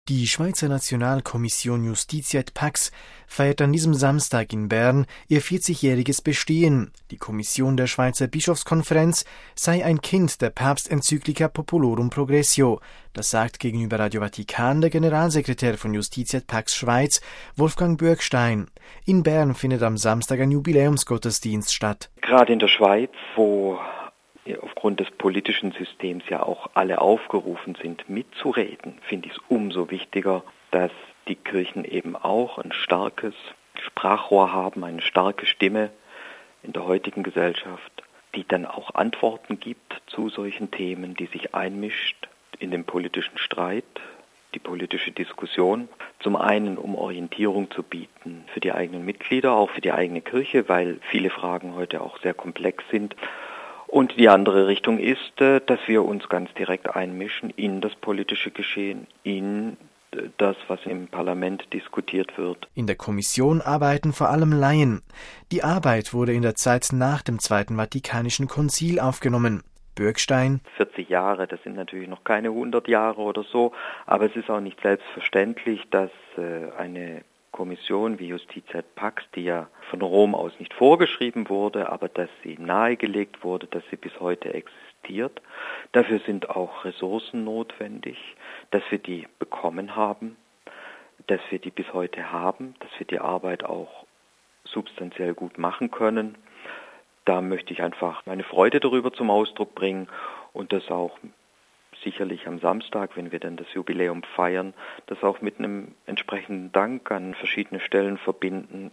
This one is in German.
Die Schweizer Nationalkommission Justitia et Pax feiert an diesem Samstag in Bern ihr 40-jähriges Bestehen. Die Kommission der Schweizer Bischofskonferenz sei ein Kind der Papstenzyklika Populorum Progressio. Das sagt gegenüber Radio Vatikan der Generalsekretär von Justitia et Pax Schweiz, Wolfgang Bürgstein. In Bern findet am Samstag ein Jubiläumsgottesdienst statt. Gerade in der Schweiz, wo aufgrund des politischen Systems ja auch alle aufgerufen sind, mitzureden, finde ich es umso wichtiger, dass die Kirchen eben auch ein starkes Sprachrohr haben, eine starke Stimme in der heutigen Gesellschaft, die dann auch Antworten gibt zu solchen Themen, die sich einmischt in den politischen Streit, die politische Diskussion. Zum einen, um Orientierung zu bieten für die eigenen Mitglieder, auch für die eigene Kirche, weil viele Fragen heute auch sehr komplex sind. Und die andere Richtung ist, dass wir uns ganz direkt einmischen in das politische Geschehen, in das, was im Parlament diskutiert wird. In der Kommission arbeiten vor allem Laien. Die Arbeit wurde in der Zeit nach dem Zweiten Vatikanischen Konzil aufgenommen. Bürgstein: 40 Jahre, das sind natürlich noch keine 100 Jahre oder so, aber es ist auch nicht selbstverständlich, dass eine Kommission wie Justitia et Pax, die ja von Rom aus nicht vorgeschrieben wurde, aber dass sie nahegelegt wurde, dass sie bis heute existiert. Dafür sind auch Ressourcen notwendig, dass wir die bekommen haben, dass wir die bis heute haben, dass wir die Arbeit auch substanziell gut machen können. Da möchte ich einfach meine Freude darüber zum Ausdruck bringen und das auch sicherlich am Samstag, wenn wir dann das Jubiläum feiern, das auch mit einem entsprechenden Dank an verschiedene Stellen verbinden.